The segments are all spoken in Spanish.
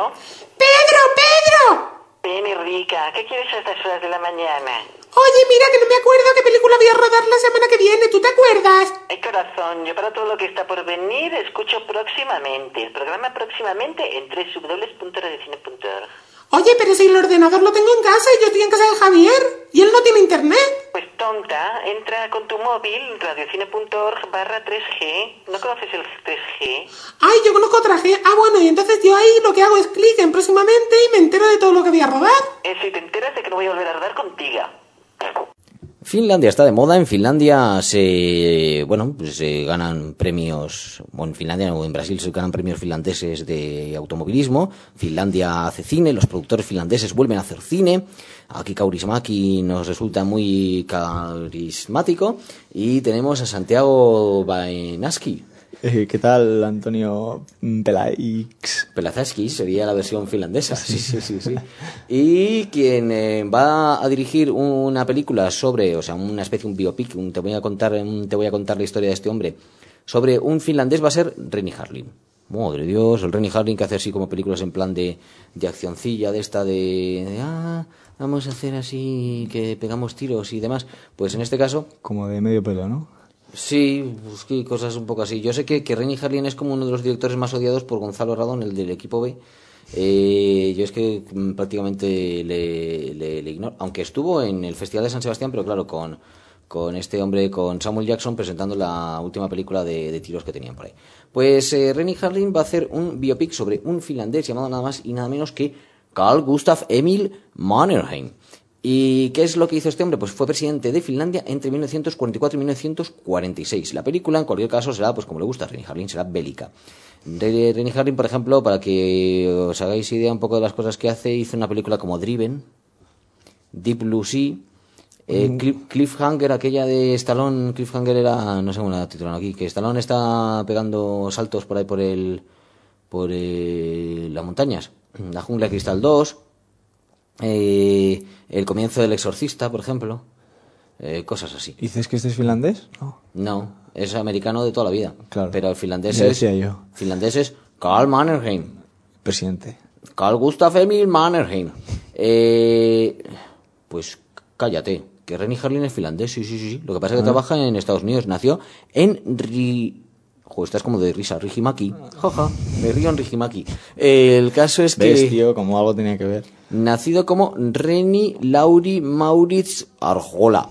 ¡Pedro, Pedro! Ven, rica, ¿qué quieres a estas horas de la mañana? Oye, mira, que no me acuerdo qué película voy a rodar la semana que viene. ¿Tú te acuerdas? Ay, corazón, yo para todo lo que está por venir escucho próximamente. El programa próximamente en www.radiocine.org. Oye, pero si el ordenador lo tengo en casa y yo estoy en casa de Javier y él no tiene internet. Pues tonta, entra con tu móvil, radiocine.org/3G. ¿No conoces el 3G? Ay, yo conozco otra G. Ah, bueno, y entonces yo ahí lo que hago es clic en próximamente y me entero de todo lo que voy a rodar. Eso, y te enteras de que no voy a volver a rodar contigo. Finlandia está de moda. En Finlandia se ganan premios, bueno, en Finlandia o en Brasil se ganan premios finlandeses de automovilismo. Finlandia hace cine, los productores finlandeses vuelven a hacer cine. Aquí Kaurismäki nos resulta muy carismático y tenemos a Santiago Bainaski. ¿Qué tal, Antonio Pelaix? Pelazaski sería la versión finlandesa. Sí. Y quien va a dirigir una película sobre, o sea, una especie de un biopic, te voy a contar la historia de este hombre, sobre un finlandés, va a ser Renny Harlin. Madre Dios, el Renny Harlin que hace así como películas en plan de accioncilla, de esta vamos a hacer así que pegamos tiros y demás. Pues en este caso... Como de medio pelo, ¿no? Sí, pues, cosas un poco así. Yo sé que Renny Harlin es como uno de los directores más odiados por Gonzalo Radón, el del equipo B. Yo es que prácticamente le ignoro. Aunque estuvo en el Festival de San Sebastián, pero claro, con este hombre, con Samuel Jackson, presentando la última película de tiros que tenían por ahí. Pues Renny Harlin va a hacer un biopic sobre un finlandés llamado nada más y nada menos que Carl Gustaf Emil Mannerheim. ¿Y qué es lo que hizo este hombre? Pues fue presidente de Finlandia entre 1944 y 1946. La película, en cualquier caso, será, pues como le gusta a Renny Harlin, será bélica. Renny Harlin, por ejemplo, para que os hagáis idea un poco de las cosas que hace, hizo una película como Driven, Deep Blue Sea, Cliffhanger, aquella de Stallone. Cliffhanger era, no sé cómo la titulan aquí, que Stallone está pegando saltos por ahí por las montañas. La Jungla de Cristal 2, el comienzo del Exorcista, por ejemplo, cosas así. ¿Dices que este es finlandés? No, es americano de toda la vida. Claro. Pero el finlandés Ya decía yo. finlandés es Carl Mannerheim. Presidente. Carl Gustaf Emil Mannerheim. Pues cállate, que Renny Harlin es finlandés, sí. Lo que pasa es que trabaja en Estados Unidos. Nació en estás como de risa, Rijimaki. Jaja, me río en Rijimaki. El caso es que... ¿Ves, tío? Como algo tenía que ver. Nacido como Renny Lauri Maurits Arjola.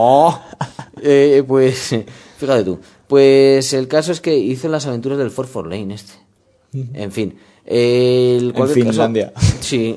Pues, fíjate tú. Pues el caso es que hizo las aventuras del Fort Lane este. En fin. En Finlandia. Sí,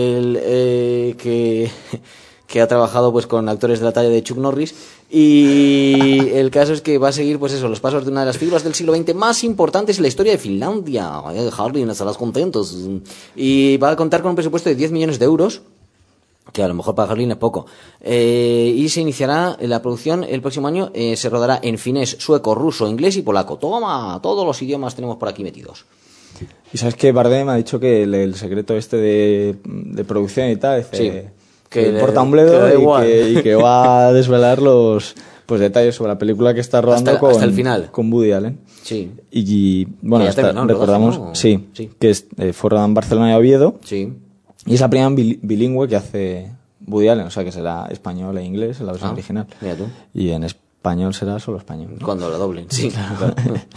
que ha trabajado pues con actores de la talla de Chuck Norris, y el caso es que va a seguir pues eso, los pasos de una de las figuras del siglo XX más importantes en la historia de Finlandia. Harlin, estarás contentos. Y va a contar con un presupuesto de 10 millones de euros, que a lo mejor para Harlin es poco, y se iniciará la producción el próximo año. Se rodará en finés, sueco, ruso, inglés y polaco. Toma, todos los idiomas tenemos por aquí metidos. Y sabes que Bardem ha dicho que el secreto este de producción y tal, que importa un bledo y que va a desvelar los detalles sobre la película que está rodando hasta el final, con Woody Allen. Sí. Y bueno, recordamos, rodaje, ¿no? Sí, que fue rodada en Barcelona y Oviedo. Sí. Y es la primera bilingüe que hace Woody Allen, o sea que será español e inglés en la versión original. Mira tú. Y en español será solo español, ¿no? Cuando la doblen, sí. Claro.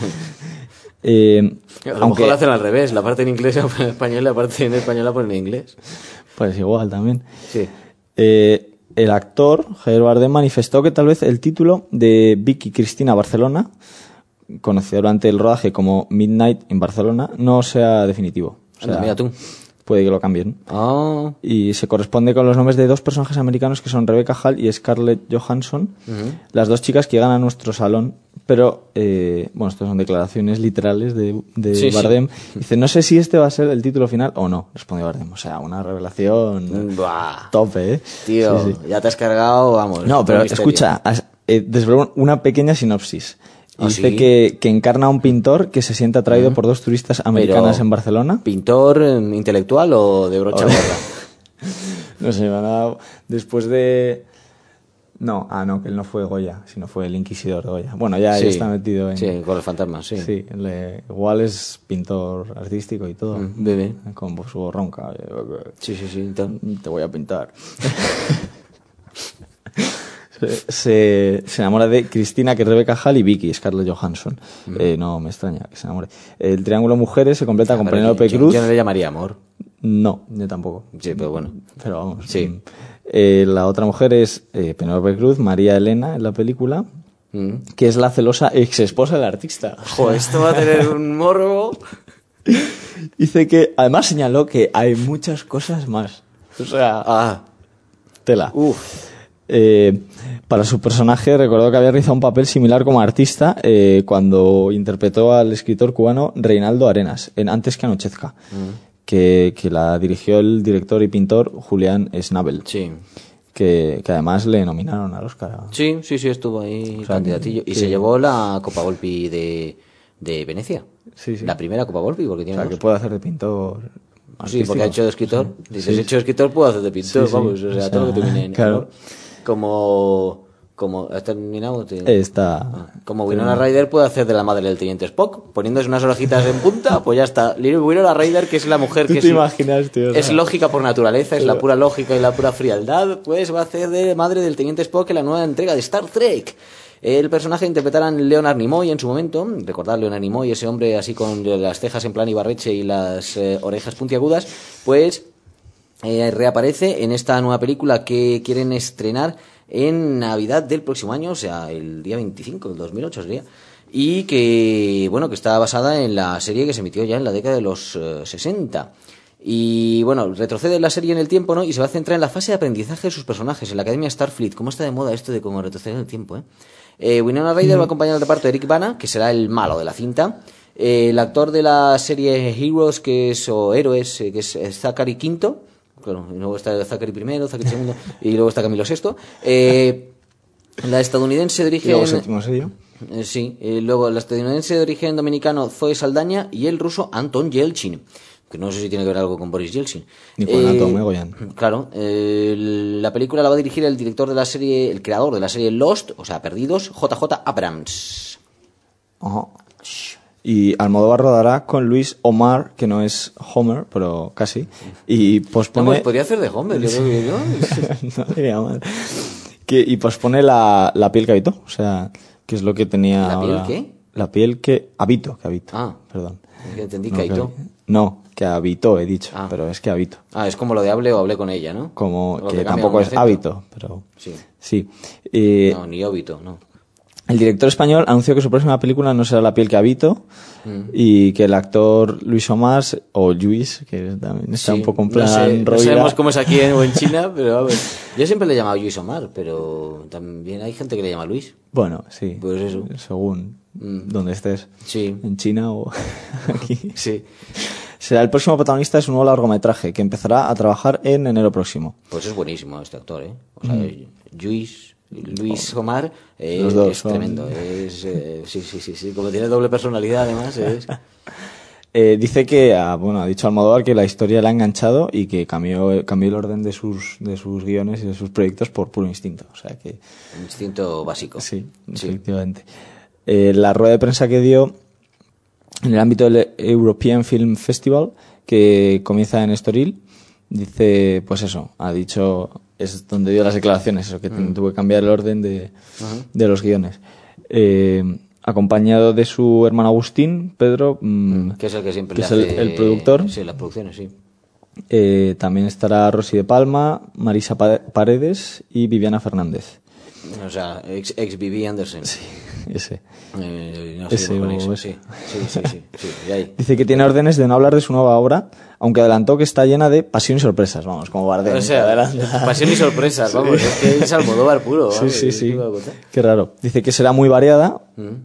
A lo mejor lo hacen al revés, la parte en inglés la ponen en español y la parte en español la ponen en inglés. Pues igual también. Sí. El actor Javier Bardem manifestó que tal vez el título de Vicky Cristina Barcelona, conocido durante el rodaje como Midnight in Barcelona, no sea definitivo. O sea, mira tú. Puede que lo cambien. Y se corresponde con los nombres de dos personajes americanos que son Rebecca Hall y Scarlett Johansson, las dos chicas que llegan a nuestro salón. Pero, estas son declaraciones literales de Bardem. Sí. Dice, no sé si este va a ser el título final o no, respondió Bardem. O sea, una revelación tope, ¿eh? Tío, sí. Ya te has cargado, vamos. No, pero escucha, desveló una pequeña sinopsis. Dice que encarna a un pintor que se siente atraído por dos turistas americanas en Barcelona. ¿Pintor intelectual o de brocha gorda? No sé, después de No, que él no fue Goya, sino fue el inquisidor de Goya. Bueno, ya está metido en... Sí, con los fantasmas, sí. Sí, igual es pintor artístico y todo. Bebé. Con su voz ronca. Sí, Te voy a pintar. se enamora de Cristina, que es Rebecca Hall, y Vicky, Scarlett Johansson. No me extraña que se enamore. El triángulo mujeres se completa con Penélope Cruz. Yo no le llamaría amor. No, yo tampoco. Sí, pero bueno. Pero vamos. Sí. La otra mujer es Penélope Cruz, María Elena en la película, que es la celosa ex esposa del artista. Joder, esto va a tener un morbo. Dice que, además señaló que hay muchas cosas más. O sea, tela. Para su personaje recordó que había realizado un papel similar como artista cuando interpretó al escritor cubano Reinaldo Arenas en Antes que anochezca, que la dirigió el director y pintor Julián Schnabel. Sí. Que además le nominaron al Oscar. Sí, estuvo ahí candidatillo. Y se llevó la Copa Volpi de Venecia. Sí. La primera Copa Volpi, porque tiene que puede hacer de pintor. Sí, porque ha hecho de escritor. Si has hecho de escritor, puedo hacer de pintor, vamos. O sea, todo lo que termine en claro. Como ¿has terminado? Como Winona Winona Ryder puede hacer de la madre del teniente Spock, poniéndose unas orejitas en punta, pues ya está. Winona Ryder, que es la mujer que te imaginas, tío, es lógica por naturaleza, es la pura lógica y la pura frialdad, pues va a hacer de madre del teniente Spock en la nueva entrega de Star Trek. El personaje interpretarán Leonard Nimoy en su momento. Recordad, Leonard Nimoy, ese hombre así con las cejas en plan Ibarreche y las orejas puntiagudas, pues reaparece en esta nueva película que quieren estrenar en Navidad del próximo año, o sea, el día 25 del 2008 sería, y que, bueno, que está basada en la serie que se emitió ya en la década de los 60. Y, bueno, retrocede la serie en el tiempo, ¿no? Y se va a centrar en la fase de aprendizaje de sus personajes, en la Academia Starfleet. ¿Cómo está de moda esto de cómo retroceder en el tiempo, Winona Ryder va a acompañar al reparto de Eric Bana, que será el malo de la cinta. El actor de la serie Heroes, o Héroes, que es Zachary Quinto. Claro, y luego está Zachary I, Zachary II, y luego está Camilo VI. La estadounidense de origen... ¿Y luego séptimo sello? Sí, luego la estadounidense de origen dominicano Zoe Saldaña y el ruso Anton Yelchin, que no sé si tiene que ver algo con Boris Yeltsin. Ni con Anton Megoyan. Claro, la película la va a dirigir el director de la serie, el creador de la serie Lost, o sea, Perdidos, JJ Abrams. Ajá. Y Almodóvar rodará con Luis Omar, que no es Homer, pero casi, y pospone... No, pues podría hacer de Homer, yo creo que no diría mal. Y pospone la piel que habitó, o sea, que es lo que tenía ¿La ahora... piel qué? La piel que habito. Perdón. Es que entendí que habitó. No, que habitó, he dicho, pero es que habito. Es como lo de hable o hablé con ella, ¿no? Como que tampoco es hábito, pero... Sí. No, ni óbito, no. El director español anunció que su próxima película no será La piel que habito y que el actor Luis Omar, o Luis, que también está un poco en plan no sabemos cómo es aquí o en China, pero a ver, yo siempre le he llamado Luis Omar, pero también hay gente que le llama Luis. Bueno, sí, pues eso. Según donde estés, en China o aquí. Sí. Será el próximo protagonista de su nuevo largometraje, que empezará a trabajar en enero próximo. Pues es buenísimo este actor, O sea, Luis Omar los dos es tremendo. Sí. Como tiene doble personalidad, además. Dice que, ha dicho Almodóvar que la historia le ha enganchado y que cambió el orden de sus guiones y de sus proyectos por puro instinto. O sea que... Instinto básico. Sí, efectivamente. La rueda de prensa que dio en el ámbito del European Film Festival, que comienza en Estoril, dice, pues eso, ha dicho... Es donde dio las declaraciones, eso, que tuvo que cambiar el orden de los guiones. Acompañado de su hermano Agustín, Pedro, que es el que siempre que le es hace... el productor. Sí, las producciones, sí. También estará Rosy de Palma, Marisa Paredes y Viviana Fernández. O sea, ex Vivi Anderson. Sí, ese. Ese con eso. Sí. Y ahí. Dice que tiene órdenes de no hablar de su nueva obra, aunque adelantó que está llena de pasión y sorpresas, vamos, como Bardem. O sea, pasión y sorpresas, vamos, es que es Almodóvar puro. Vamos, sí. Qué raro. Dice que será muy variada.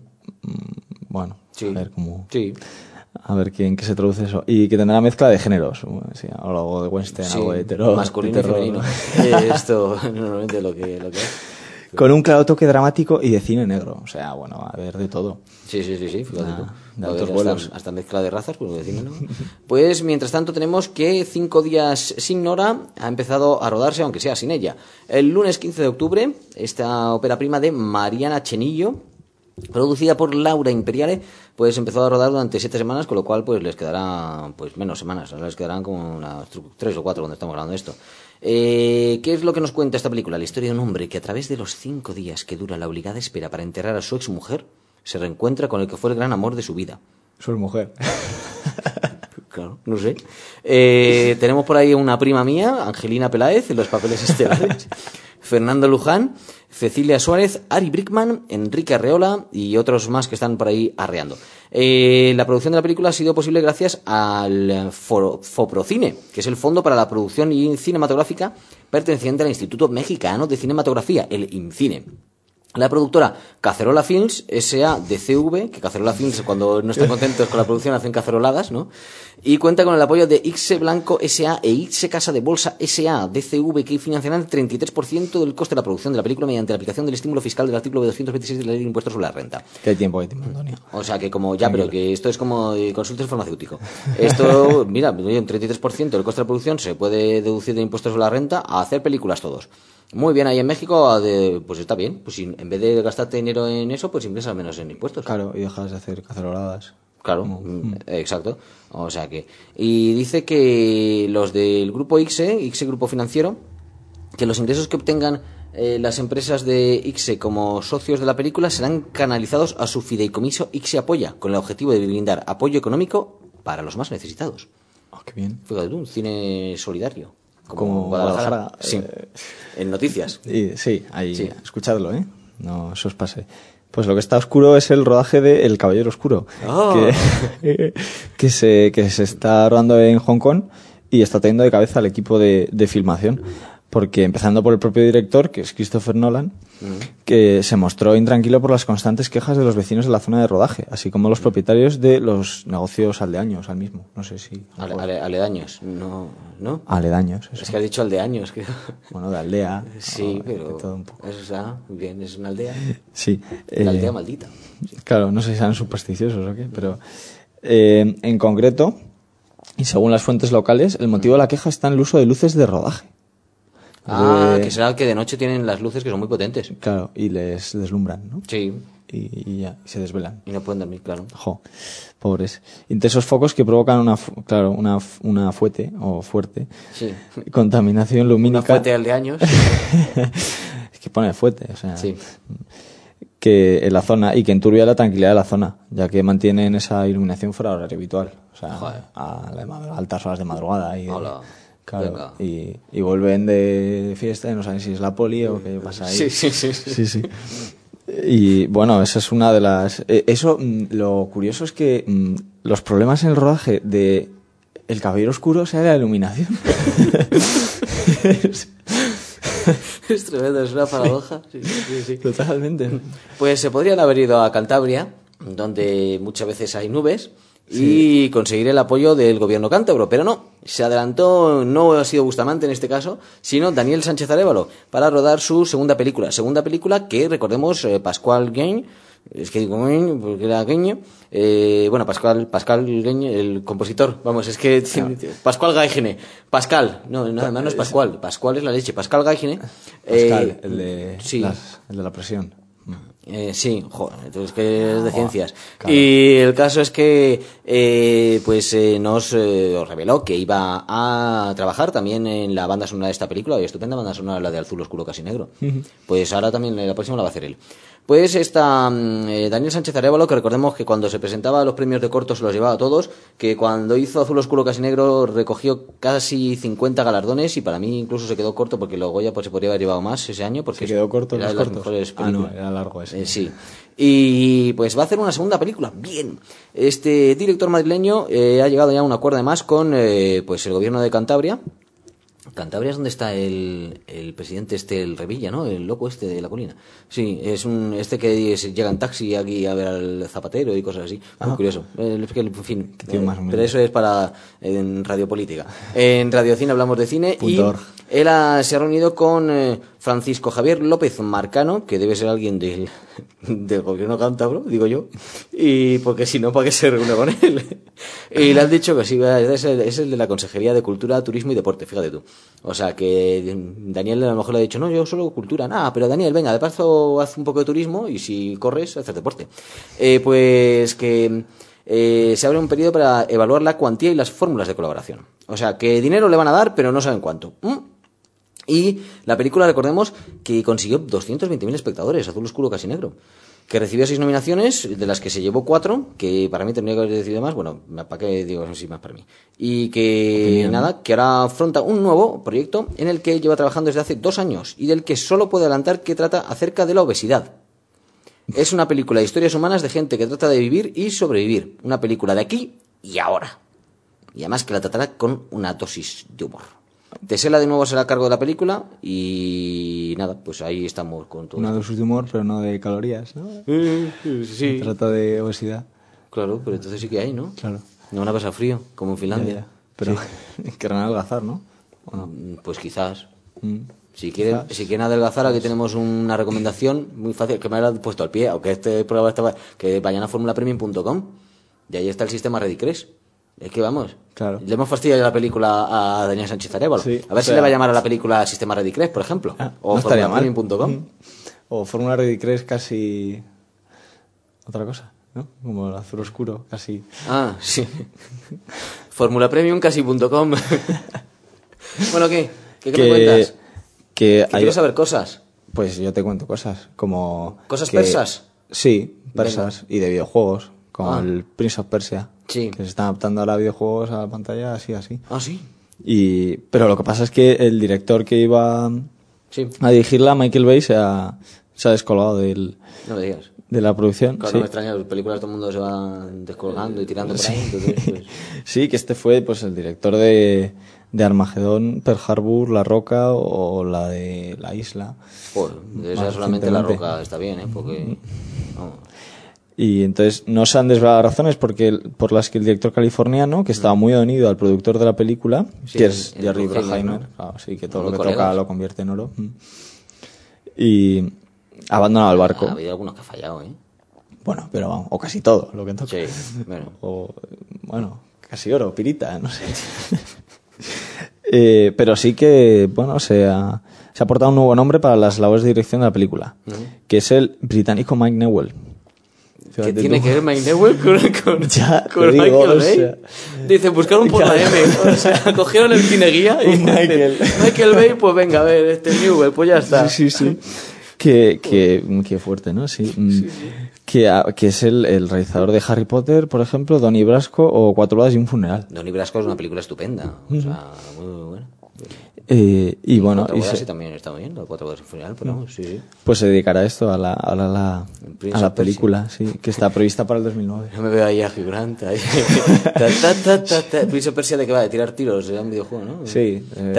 Bueno, sí. A ver cómo... Sí. A ver en qué se traduce eso. Y que tendrá mezcla de géneros. Sí, algo de western, algo de terror. Masculino y femenino. Esto normalmente lo que es. con un claro toque dramático y de cine negro. O sea, bueno, a ver, de todo. Sí, fíjate tú. De A ver, altos vuelos. hasta mezcla de razas, pues decime, ¿no? Pues mientras tanto tenemos que 5 días sin Nora ha empezado a rodarse, aunque sea sin ella. El lunes 15 de octubre, esta ópera prima de Mariana Chenillo, producida por Laura Imperiale, pues empezó a rodar durante 7 semanas, con lo cual pues les quedará pues menos semanas, ahora les quedarán como unas 3 o 4 cuando estamos hablando de esto. ¿Qué es lo que nos cuenta esta película? La historia de un hombre que a través de los 5 días que dura la obligada espera para enterrar a su exmujer, se reencuentra con el que fue el gran amor de su vida. Su mujer. Claro, no sé. Tenemos por ahí una prima mía, Angelina Peláez, en los papeles estelares. Fernando Luján, Cecilia Suárez, Ari Brickman, Enrique Arreola y otros más que están por ahí arreando. La producción de la película ha sido posible gracias al Foprocine, que es el Fondo para la Producción Cinematográfica perteneciente al Instituto Mexicano de Cinematografía, el IMCINE. La productora Cacerola Films S.A. DCV, que Cacerola Films cuando no están contentos con la producción hacen caceroladas, ¿no? Y cuenta con el apoyo de Ixe Blanco S.A. e Ixe Casa de Bolsa S.A. DCV, que financiarán el 33% del coste de la producción de la película mediante la aplicación del estímulo fiscal del artículo 226 de la Ley de Impuestos sobre la Renta. Qué tiempo, Antonio. O sea que como ya, pero que esto es como consultas farmacéutico. Esto, mira, un 33% del coste de la producción se puede deducir de impuestos sobre la renta a hacer películas todos. Muy bien, ahí en México, pues está bien. Pues en vez de gastarte dinero en eso, pues ingresas menos en impuestos. Claro, y dejas de hacer caceroladas. Claro, exacto. O sea que... Y dice que los del grupo ICSE Grupo Financiero, que los ingresos que obtengan las empresas de ICSE como socios de la película serán canalizados a su fideicomiso ICSE Apoya, con el objetivo de brindar apoyo económico para los más necesitados. Oh, qué bien. Fíjate tú, un cine solidario. Como Guadalajara. Sí, en noticias. Sí, ahí, Sí. escuchadlo, ¿eh? No se os pase. Pues lo que está oscuro es el rodaje de El Caballero Oscuro, Oh. que se está rodando en Hong Kong y está teniendo de cabeza al equipo de filmación. Porque empezando por el propio director, que es Christopher Nolan, que se mostró intranquilo por las constantes quejas de los vecinos de la zona de rodaje, así como los propietarios de los negocios aldeaños al mismo. No sé si... Aledaños, no. Aledaños, eso. Es que has dicho aldeaños, creo. Bueno, de aldea. Sí, de pero todo un poco. eso está bien, es una aldea. Sí. La aldea maldita. Claro, no sé si sean supersticiosos o qué, pero en concreto, y según las fuentes locales, el motivo de la queja está en el uso de luces de rodaje. Que será que de noche tienen las luces que son muy potentes. Claro, y les deslumbran, ¿no? Sí, Y ya, y se desvelan. y no pueden dormir, claro. Jo, pobres. Intensos focos que provocan una fuerte Sí. contaminación lumínica. Una fuente aldeaños. Es que pone fuerte, o sea. Sí. Que en la zona y que enturbia la tranquilidad de la zona, ya que mantienen esa iluminación fuera de horario habitual. O sea, Joder. a altas horas de madrugada. Y, Hola. claro, Venga. y vuelven de fiesta y no saben si es la poli o qué pasa ahí. Sí. Y bueno, esa es una de las... lo curioso es que los problemas en el rodaje de El Caballero Oscuro sea la iluminación. Es tremendo, es una paradoja. Sí. Totalmente. Pues se podrían haber ido a Cantabria, donde muchas veces hay nubes, y conseguir el apoyo del gobierno cántabro, pero no, se adelantó, no ha sido Bustamante en este caso, sino Daniel Sánchez Arévalo, para rodar su segunda película que, recordemos, Pascual Gueñ, es que digo Gueñ porque era Gueño, Pascal Gueñ, el compositor, vamos, es que Pascual Gaigene, además no es Pascual es la leche, Pascal Gaigene, Pascal, el de sí. el de la presión. Sí, joder, entonces que es de ciencias. Claro. Y el caso es que nos reveló que iba a trabajar también en la banda sonora de esta película, y estupenda banda sonora, la de Azul Oscuro Casi Negro. Pues ahora también la próxima la va a hacer él. Pues está Daniel Sánchez Arévalo, que recordemos que cuando se presentaba a los premios de cortos se los llevaba a todos, que cuando hizo Azul Oscuro Casi Negro recogió casi 50 galardones, y para mí incluso se quedó corto porque luego ya pues se podría haber llevado más ese año, porque ¿Se quedó corto era los de las cortos? mejores No, películas. era largo ese. Sí. Y pues va a hacer una segunda película. Bien. Este director madrileño ha llegado ya a un acuerdo además con pues el gobierno de Cantabria. Cantabria es donde está el presidente el Revilla, ¿no? El loco de la colina. Sí, es que llega en taxi aquí a ver al Zapatero y cosas así. Muy curioso. En fin, pero eso es para en radiopolítica. En Radiocine hablamos de cine. Y .org. él se ha reunido con Francisco Javier López Marcano, que debe ser alguien del gobierno cántabro, digo yo, y porque si no, ¿para qué se reúne con él? Y le han dicho que sí, es el de la Consejería de Cultura, Turismo y Deporte, fíjate tú. O sea, que Daniel a lo mejor le ha dicho, no, yo solo cultura, nada, pero Daniel, venga, de paso haz un poco de turismo y si corres, haces deporte. Pues que se abre un periodo para evaluar la cuantía y las fórmulas de colaboración. O sea, que dinero le van a dar, pero no saben cuánto. Y la película, recordemos, que consiguió 220.000 espectadores, azul oscuro casi negro, que recibió 6 nominaciones, de las que se llevó 4, que para mí tendría que haber decidido más, bueno, ¿para qué digo así más para mí? Y que, nada, que ahora afronta un nuevo proyecto en el que lleva trabajando desde hace 2 años y del que solo puede adelantar que trata acerca de la obesidad. Es una película de historias humanas de gente que trata de vivir y sobrevivir. Una película de aquí y ahora. Y además que la tratará con una dosis de humor. Tesela de nuevo será a cargo de la película y nada, pues ahí estamos con todo. Una dosis de humor, pero no de calorías, ¿no? Sí. Trata de obesidad. Claro, pero entonces sí que hay, ¿no? Claro. No van a pasar frío, como en Finlandia. Ya. Pero querrán adelgazar, ¿no? ¿O no? Pues quizás. Si quieren adelgazar, aquí tenemos una recomendación muy fácil que me ha puesto al pie, aunque este programa estaba, que vayan a formulapremium.com y ahí está el sistema Redicres. Es que vamos, claro. Le hemos fastidiado la película a Daniel Sánchez Arévalo. Sí, a ver si le va a llamar a la película Sistema Redicres, por ejemplo. O no formulapremium.com. O Fórmula Redicres casi otra cosa, ¿no? Como el azul oscuro, casi. Ah, sí. Formulapremium.com. Bueno, ¿qué me cuentas? Que quiero saber cosas. Pues yo te cuento cosas, como... ¿Cosas persas? Sí, persas. Venga. Y de videojuegos, como el Prince of Persia. Sí. Que se están adaptando ahora a videojuegos a la pantalla, así. Ah, sí. Pero lo que pasa es que el director que iba a dirigirla, Michael Bay, se ha descolgado no me digas. de la producción. Claro, sí. No me extraña, las películas todo el mundo se va descolgando y tirando por ahí. Entonces, pues... Sí, que este fue pues el director de Armagedón, Pearl Harbor, La Roca o la de La Isla. Joder, de esa solamente La Roca está bien, ¿eh? Porque... Vamos. Y entonces no se han desvelado razones por las que el director californiano, que estaba muy unido al productor de la película, que es Jerry Bruckheimer, ¿no? Claro, sí, que todo lo que toca lo convierte en oro, y ha abandonado el barco. Ha habido algunos que ha fallado, ¿eh? Bueno, pero vamos, o casi todo lo que toca. Sí, bueno. Bueno, casi oro, pirita, no sé. Pero sí que, bueno, se ha aportado un nuevo nombre para las labores de dirección de la película, que es el británico Mike Newell. ¿Qué tiene que ver Mike Newell con digo, Michael Bay? Dice, buscaron por la M. O sea, cogieron el cineguía y Michael Bay, pues venga, a ver, Newell, pues ya está. Sí. Qué fuerte, ¿no? Sí. Que es el realizador de Harry Potter, por ejemplo, Donnie Brasco o 4 bodas y un funeral. Donnie Brasco es una película estupenda. O sea, muy buena. Y bueno, 4 bodas sí también está bien, las 4 bodas y un funeral, pero sí. Pues se dedicará a esto, a la película, sí, que está prevista para el 2009. Yo me veo ahí a Hugh Grant, ahí. Prince of Persia, ¿de qué va? De tirar tiros, era un videojuego, ¿no? Sí.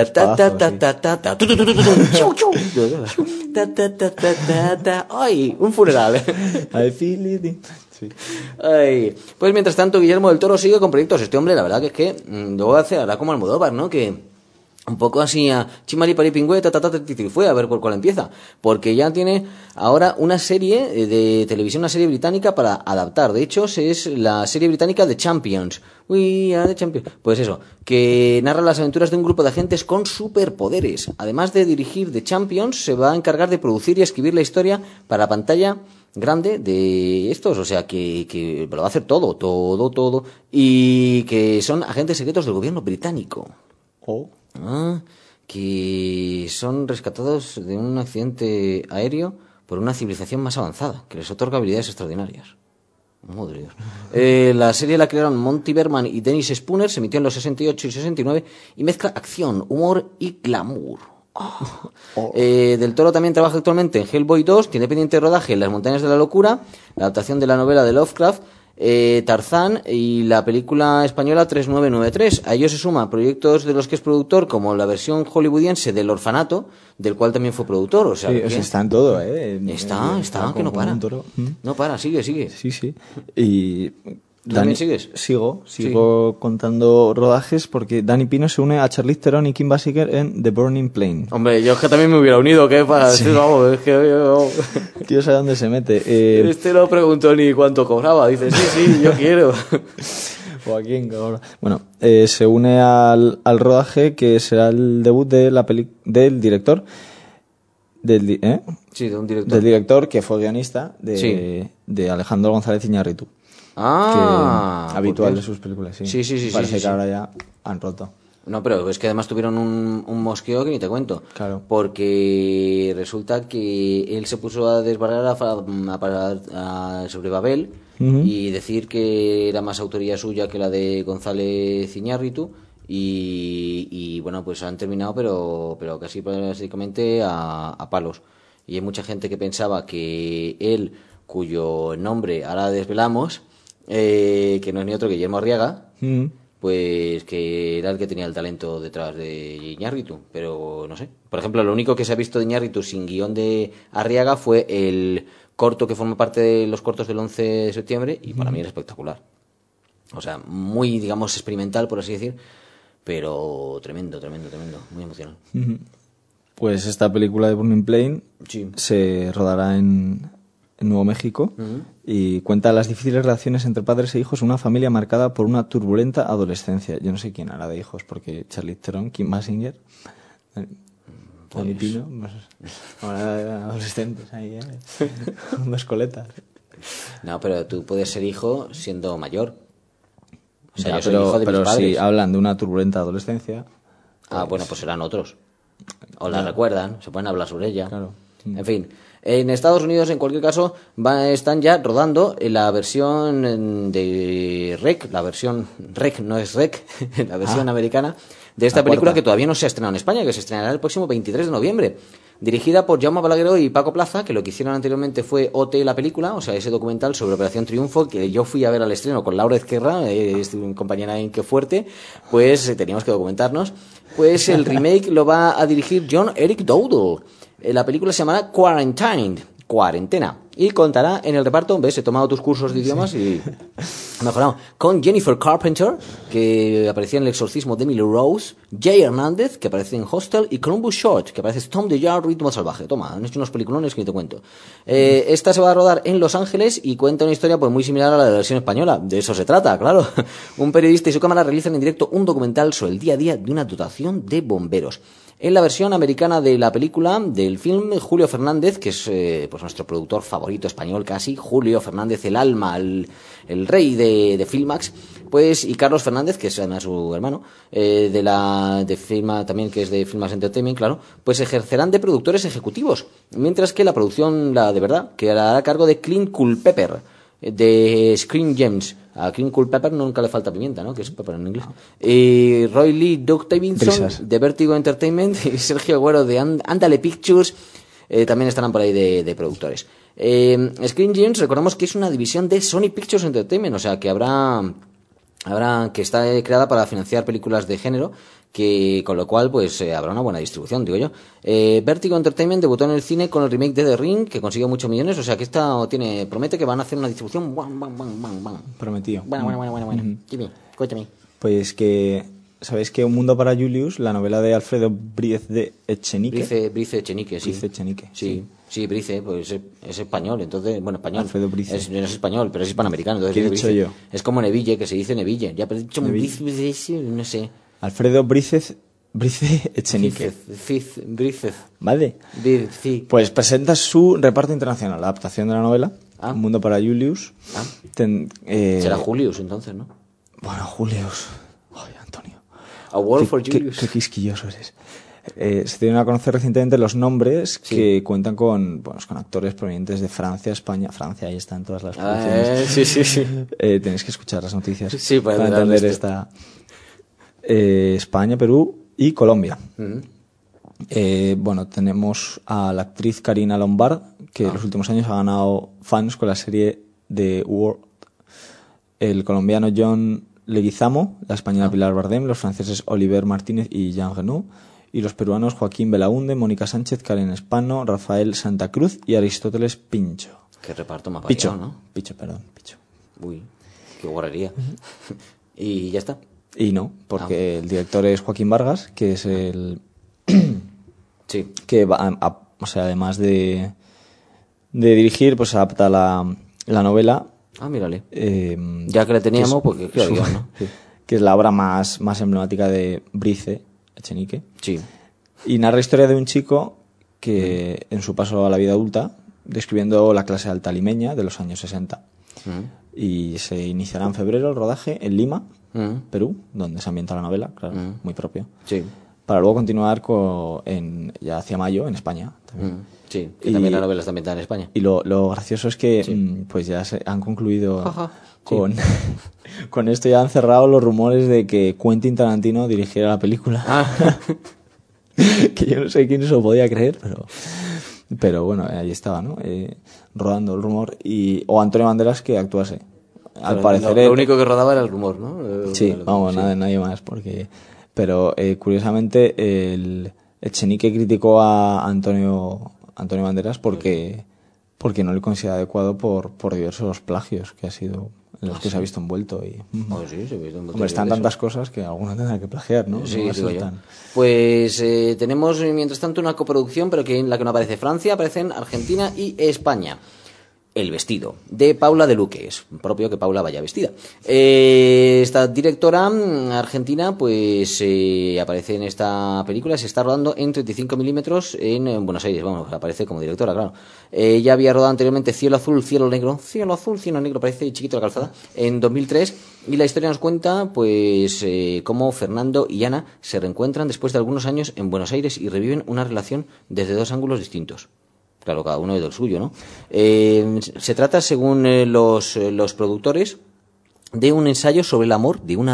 ¡Ay! Un funeral. I feel it. Sí. Ay. Pues mientras tanto, Guillermo del Toro sigue con proyectos. Este hombre, la verdad que es que luego hace ahora como Almodóvar, ¿no? Que un poco así a chimari pari pingüe, fue a ver por cuál empieza, porque ya tiene ahora una serie de televisión, una serie británica para adaptar. De hecho, es la serie británica The Champions. We are the Champions. Pues eso, que narra las aventuras de un grupo de agentes con superpoderes. Además de dirigir The Champions, se va a encargar de producir y escribir la historia para pantalla grande de estos, o sea que lo va a hacer todo, y que son agentes secretos del gobierno británico. Que son rescatados de un accidente aéreo por una civilización más avanzada, que les otorga habilidades extraordinarias. Madre Dios. La serie la crearon Monty Berman y Dennis Spooner, se emitió en los 68 y 69 y mezcla acción, humor y glamour. Del Toro también trabaja actualmente en Hellboy 2, tiene pendiente de rodaje en Las montañas de la locura, la adaptación de la novela de Lovecraft, Tarzán y la película española 3993. A ello se suma proyectos de los que es productor, como la versión hollywoodiense del Orfanato, del cual también fue productor. O sea, sí, está en todo, Está, que no para. No para, sigue. Sí. Y ¿Tú también sigues? Sigo contando rodajes porque Dani Pino se une a Charlize Theron y Kim Basinger en The Burning Plane. Hombre, yo es que también me hubiera unido, ¿qué pasa? Sí. Vamos, es que yo... Tío, ¿sabe dónde se mete? Este no preguntó ni cuánto cobraba. Dice, sí, yo quiero. ¿O a quién cobra? Bueno, se une al rodaje que será el debut de del director. Sí, de un director. Del director que fue guionista de Alejandro González Iñárritu. Ah, que habitual de sus películas, sí. Sí. Parece que ahora ya han roto. No, pero es que además tuvieron un mosqueo que ni te cuento. Claro. Porque resulta que él se puso a desbarrar sobre Babel y decir que era más autoría suya que la de González Iñárritu. Y bueno, pues han terminado, pero casi básicamente a palos. Y hay mucha gente que pensaba que él, cuyo nombre ahora desvelamos, que no es ni otro que Guillermo Arriaga, pues que era el que tenía el talento detrás de Iñárritu, pero no sé. Por ejemplo, lo único que se ha visto de Iñárritu sin guión de Arriaga fue el corto que forma parte de los cortos del 11 de septiembre y para mí era espectacular. O sea, muy, digamos, experimental, por así decir, pero tremendo, muy emocional. Pues esta película de Burning Plane se rodará en Nuevo México y cuenta las difíciles relaciones entre padres e hijos en una familia marcada por una turbulenta adolescencia. Yo no sé quién hará de hijos, porque Charlize Theron, Kim Basinger, Dani Pino, ahora adolescentes ahí, dos coletas. No, pero tú puedes ser hijo siendo mayor. O sea, ya, yo soy hijo de mis padres. Si hablan de una turbulenta adolescencia... Bueno, pues serán otros. O la recuerdan, se pueden hablar sobre ella. Claro. En fin, en Estados Unidos, en cualquier caso, están ya rodando la versión de REC, la versión REC, no es REC, la versión americana de esta película que todavía no se ha estrenado en España, que se estrenará el próximo 23 de noviembre. Dirigida por Jaume Balagueró y Paco Plaza, que lo que hicieron anteriormente fue OT, la película, o sea, ese documental sobre Operación Triunfo, que yo fui a ver al estreno con Laura Ezquerra, compañera en Qué Fuerte, pues teníamos que documentarnos. Pues el remake lo va a dirigir John Eric Dowdle. La película se llamará Quarantined, Cuarentena, y contará en el reparto, ves, he tomado tus cursos de idiomas y he mejorado, con Jennifer Carpenter, que aparecía en El exorcismo de Emily Rose, Jay Hernández, que aparece en Hostel, y Columbus Short, que aparece en Tom the Yard, Ritmo Salvaje. Toma, han hecho unos peliculones que ni te cuento. Esta se va a rodar en Los Ángeles y cuenta una historia pues muy similar a la de la versión española. De eso se trata, claro. Un periodista y su cámara realizan en directo un documental sobre el día a día de una dotación de bomberos. En la versión americana de la película, del film, Julio Fernández, que es pues nuestro productor favorito español casi, Julio Fernández, el alma, el rey de Filmax, pues, y Carlos Fernández, que es además su hermano, de Filma también, que es de Filmax Entertainment, claro, pues ejercerán de productores ejecutivos, mientras que la producción, la de verdad, quedará a cargo de Clint Culpepper, de Screen Gems. A Clint Culpepper nunca le falta pimienta, ¿no? Que es pepper en inglés. Y Roy Lee, Doug Davidson, de Vertigo Entertainment, y Sergio Agüero, de Andale Pictures, también estarán por ahí de productores. Screen Gems, recordamos que es una división de Sony Pictures Entertainment, o sea que que está creada para financiar películas de género, que con lo cual pues habrá una buena distribución, digo yo. Vertigo Entertainment debutó en el cine con el remake de The Ring, que consiguió muchos millones, o sea que esta promete que van a hacer una distribución prometido. Bueno. Cuéntame. Pues que ¿sabéis que Un mundo para Julius, la novela de Alfredo Brice de Echenique? Brice Echenique, sí. Brice Echenique. Sí, Brice, pues es español, entonces, bueno, español. Alfredo Brice. No es español, pero es hispanoamericano, entonces ¿Qué he dicho yo? Es como Neville, que se dice Neville. Ya, pero he dicho Brice, no sé. Alfredo Brice Echenique. Brice. ¿Vale? Sí. Pues presenta su reparto internacional, la adaptación de la novela, Un mundo para Julius. Será Julius, entonces, ¿no? Bueno, Julius. Ay, Antonio. A World for Julius. Qué quisquilloso eres. Se dieron a conocer recientemente los nombres que cuentan con actores provenientes de Francia, España. Francia, ahí están todas las producciones. Sí. Tenéis que escuchar las noticias para entender esta. España, Perú y Colombia. Tenemos a la actriz Karina Lombard, que en los últimos años ha ganado fans con la serie The World. El colombiano John Leguizamo, la española Pilar Bardem, los franceses Oliver Martínez y Jean Reno, y los peruanos Joaquín Belaúnde, Mónica Sánchez, Karen Espano, Rafael Santa Cruz y Aristóteles Pincho. Qué reparto más variado, ¿no? Picho. Uy. Qué guarrería. Y ya está. Y no, porque el director es Joaquín Vargas, que es el... Sí. que o sea, además de dirigir, pues adapta la novela. Ah, mírale. Ya Ya que la teníamos, porque claro, ya, ¿no? Sí. que es la obra más emblemática de Brice Echenique. Sí. Y narra la historia de un chico que, en su paso a la vida adulta, describiendo la clase alta limeña de los años 60. Y se iniciará en febrero el rodaje en Lima, Perú, donde se ambienta la novela, claro, muy propio. Sí. Para luego continuar ya hacia mayo en España. También. Sí, que también la novela está ambientada en España. Y lo gracioso es que pues ya se han concluido con esto, ya han cerrado los rumores de que Quentin Tarantino dirigiera la película. Que yo no sé quién se lo podía creer, pero bueno, ahí estaba, ¿no? Rodando el rumor. O Antonio Banderas que actuase. Al parecer... Lo único que rodaba era el rumor, ¿no? Sí, vamos, sí. Nadie más, porque... Pero curiosamente el Echenique criticó a Antonio Banderas porque no le considera adecuado por diversos plagios que ha sido en los que se ha visto envuelto. Y, Sí, se ha visto envuelto. hombre, están tantas cosas que alguna tendrá que plagiar, ¿no? Sí, No digo yo. tan... Pues tenemos, mientras tanto, una coproducción, pero que en la que no aparece Francia, aparecen Argentina y España. El vestido, de Paula de Luque. Es propio que Paula vaya vestida. Esta directora argentina, pues aparece en esta película. Se está rodando en 35 milímetros en Buenos Aires. Vamos, aparece como directora, claro. Ya había rodado anteriormente Cielo Azul, Cielo Negro. Cielo Azul, Cielo Negro, parece chiquito la calzada. En 2003. Y la historia nos cuenta, pues, cómo Fernando y Ana se reencuentran después de algunos años en Buenos Aires y reviven una relación desde dos ángulos distintos. Claro, cada uno es del suyo, ¿no? Se trata, según los productores, de un ensayo sobre el amor, un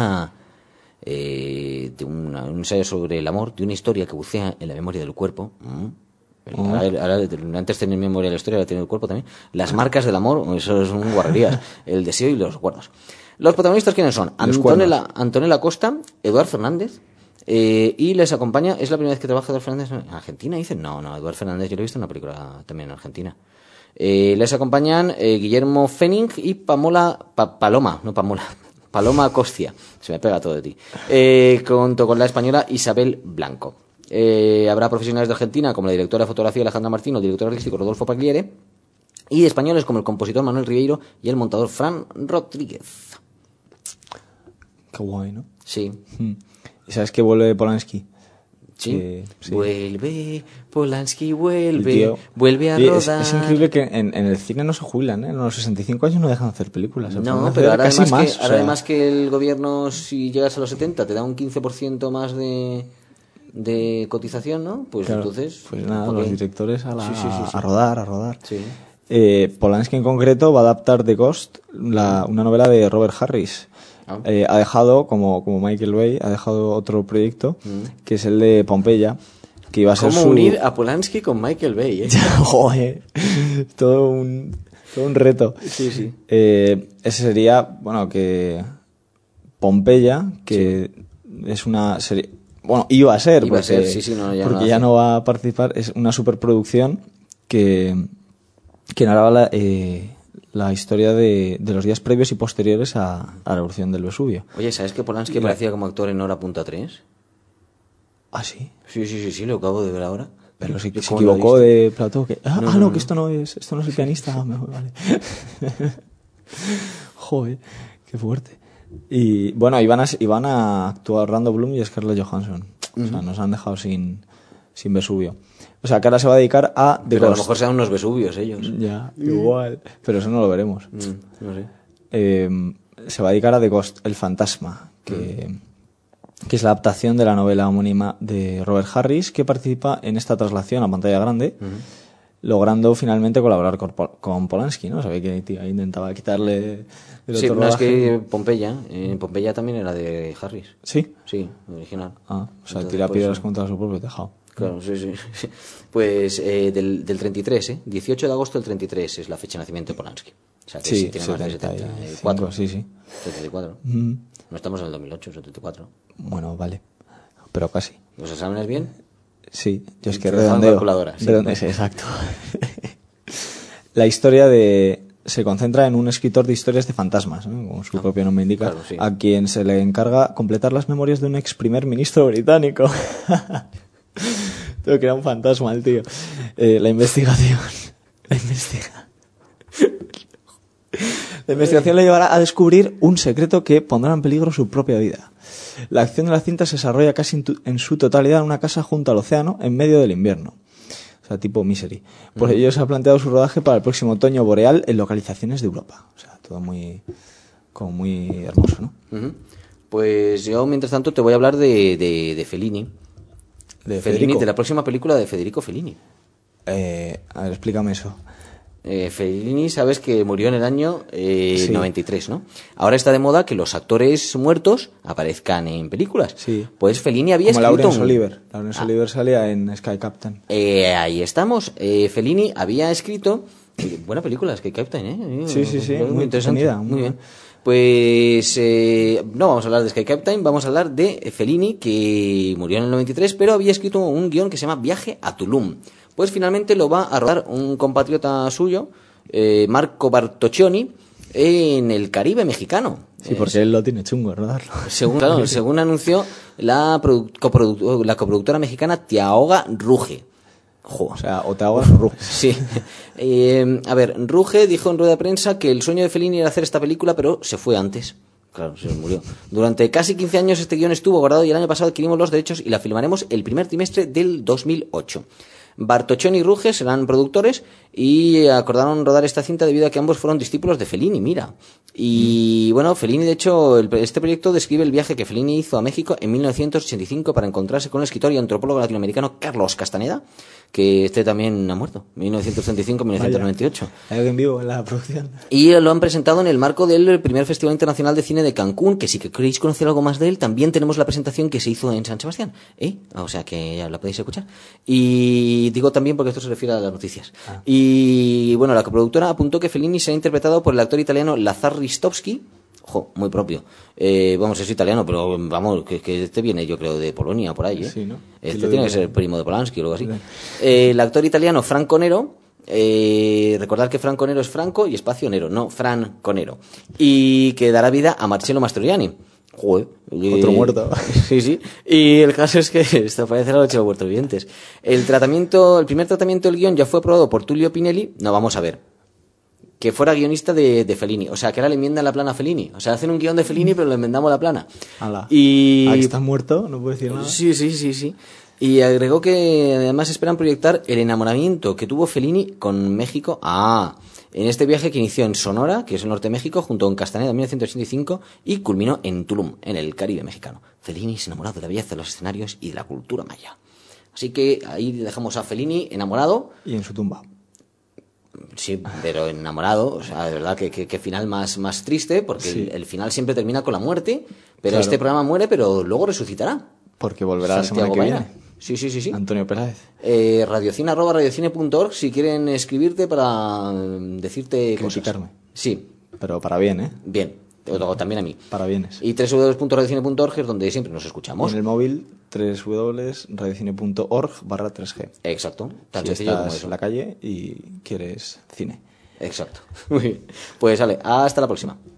ensayo sobre el amor, de una historia que bucea en la memoria del cuerpo. Ahora, antes tenía memoria de la historia, ahora tiene el cuerpo también. Las marcas del amor, eso son guarrerías. El deseo y los recuerdos. Los protagonistas, ¿quiénes son? Antonella Costa, Eduard Fernández. Y les acompaña, es la primera vez que trabaja Eduard Fernández en Argentina, dicen. No, Eduard Fernández yo lo he visto en una película también en Argentina. Les acompañan Guillermo Fenning y Paloma Costia, se me pega todo de ti, junto con la española Isabel Blanco. Habrá profesionales de Argentina como la directora de fotografía Alejandra Martín, el director artístico Rodolfo Pagliere, y españoles como el compositor Manuel Ribeiro y el montador Fran Rodríguez. Qué guay, ¿no? Sí. ¿Y sabes que vuelve Polanski? Sí. Sí. Vuelve, Polanski, vuelve. Tío, Vuelve a oye, rodar. Es increíble que en el cine no se jubilan, ¿eh? En los 65 años no dejan de hacer películas. No, pero ahora además que el gobierno, si llegas a los 70, te da un 15% más de cotización, ¿no? Pues claro, entonces... Pues nada, los directores Sí. a rodar. Sí. Polanski en concreto va a adaptar The Ghost, una novela de Robert Harris. Ha dejado, como Michael Bay, ha dejado otro proyecto, que es el de Pompeya, que iba a ser ¿Cómo unir a Polanski con Michael Bay, Joder, todo un reto. Sí. Ese sería, bueno, que Pompeya, que es una serie... Bueno, iba a ser, porque ya no va a participar. Es una superproducción que narraba la historia de los días previos y posteriores a la erupción del Vesubio. Oye, ¿sabes que Polanski aparecía como actor en Hora Punta 3? ¿Ah, sí? Sí, lo acabo de ver ahora. Pero se equivocó de plató. Que esto no es el pianista. Vale. Joder, qué fuerte. Y bueno, iban a actuar Orlando Bloom y Scarlett Johansson. O sea, nos han dejado sin Vesubio. O sea, que ahora se va a dedicar a The Ghost. A lo mejor sean unos Vesuvios ellos. Ya, igual. Pero eso no lo veremos. No sé. Se va a dedicar a The Ghost, el fantasma, que es la adaptación de la novela homónima de Robert Harris, que participa en esta traslación a pantalla grande, logrando finalmente colaborar con Polanski, ¿no? Sabía que tío, intentaba quitarle el otro rodaje. Es que Pompeya también era de Harris. ¿Sí? Sí, original. O sea, tira piedras contra su propio tejado. Claro, sí. Pues del 33, 18 de agosto del 33 es la fecha de nacimiento de Polanski. O sea, que sí tiene más de 74. Sí. 74. No estamos en el 2008, 74. Bueno, vale. Pero casi. ¿Los exámenes bien? Sí, yo es que redondeo. Calculadora. Sí. Sí, exacto. La historia de se concentra en un escritor de historias de fantasmas, ¿no? Como su propio nombre indica, claro, sí. a quien se le encarga completar las memorias de un ex primer ministro británico. Tengo que era un fantasma el tío. La investigación le llevará a descubrir un secreto que pondrá en peligro su propia vida. La acción de la cinta se desarrolla casi en su totalidad en una casa junto al océano en medio del invierno. O sea, tipo Misery. Por ello se ha planteado su rodaje para el próximo otoño boreal en localizaciones de Europa. O sea, todo muy hermoso, ¿no? Ujú. Pues yo, mientras tanto, te voy a hablar de Fellini. De Fellini, Federico. de la próxima película de Federico Fellini. A ver, explícame eso. Fellini, sabes que murió en el año Sí. 93, ¿no? Ahora está de moda que los actores muertos aparezcan en películas. Sí. Pues Fellini había Como escrito Laurence Olivier. Laurence Olivier salía en Sky Captain. Ahí estamos. Fellini había escrito... buena película, Sky Captain, ¿eh? Sí, muy interesante. entretenida, Muy muy bien. Pues no vamos a hablar de Sky Captain, vamos a hablar de Fellini, que murió en el 93, pero había escrito un guión que se llama Viaje a Tulum. Pues finalmente lo va a rodar un compatriota suyo, Marco Bartoccioni, en el Caribe mexicano. Sí, porque él lo tiene chungo, rodarlo. Según anunció la coproductora mexicana Tiaoga Ruge. Jo. O sea, o te ahogas o ruges. Sí. A ver, Ruge dijo en rueda de prensa que el sueño de Fellini era hacer esta película, pero se fue antes. Claro, se murió. Durante casi 15 años este guión estuvo guardado y el año pasado adquirimos los derechos y la filmaremos el primer trimestre del 2008. Bartoccioni y Ruge serán productores y acordaron rodar esta cinta debido a que ambos fueron discípulos de Fellini, mira. Y bueno, Fellini, de hecho, este proyecto describe el viaje que Fellini hizo a México en 1985 para encontrarse con el escritor y antropólogo latinoamericano Carlos Castaneda, que este también ha muerto, 1935-1998. ¿Hay alguien vivo en la producción? Y lo han presentado en el marco del primer Festival Internacional de Cine de Cancún, que si que queréis conocer algo más de él, también tenemos la presentación que se hizo en San Sebastián, o sea que ya la podéis escuchar. Y digo también porque esto se refiere a las noticias. Y bueno, la coproductora apuntó que Fellini será interpretado por el actor italiano Lazar Ristovski. Ojo, muy propio. Vamos, es italiano, pero vamos, que este viene, yo creo, de Polonia, por ahí, ¿eh? Sí, ¿no? Este Sí, lo tiene que digo. ser primo de Polanski o algo así. El actor italiano Franco Nero, recordad que Franco Nero es Franco y espacio Nero, no Franco Nero. Y que dará vida a Marcello Mastroianni. Joder. Otro muerto. Sí, sí. Y el caso es que esto parece la noche de los muertos vivientes. El primer tratamiento del guión ya fue aprobado por Tullio Pinelli. No, vamos a ver. Que fuera guionista de Fellini. O sea, que ahora le enmiendan la plana a Fellini. O sea, hacen un guión de Fellini, pero le enmendamos la plana. Ala. Y... Aquí está muerto, no puedo decir nada. Sí. Y agregó que además esperan proyectar el enamoramiento que tuvo Fellini con México. En este viaje que inició en Sonora, que es el norte de México, junto con Castaneda en 1985, y culminó en Tulum, en el Caribe mexicano. Fellini se enamoró de la belleza de los escenarios y de la cultura maya. Así que ahí dejamos a Fellini enamorado. Y en su tumba. Sí, pero enamorado, o sea, de verdad que final más triste, porque Sí. el final siempre termina con la muerte, pero Claro. este programa muere, pero luego resucitará. Porque volverá la semana Santiago que Baena. viene. Sí. Antonio Peláez. Radiocine@radiocine.org si quieren escribirte para decirte Criticarme. cosas. Sí, Pero para bien, ¿eh? bien. O también a mí. Para bienes. Y www.radiocine.org es donde siempre nos Y escuchamos. en el móvil www.radiocine.org/3G. Exacto. Tan Si sencillo como estás eso. en la calle y quieres cine. Exacto. Muy bien. Pues vale, hasta la próxima.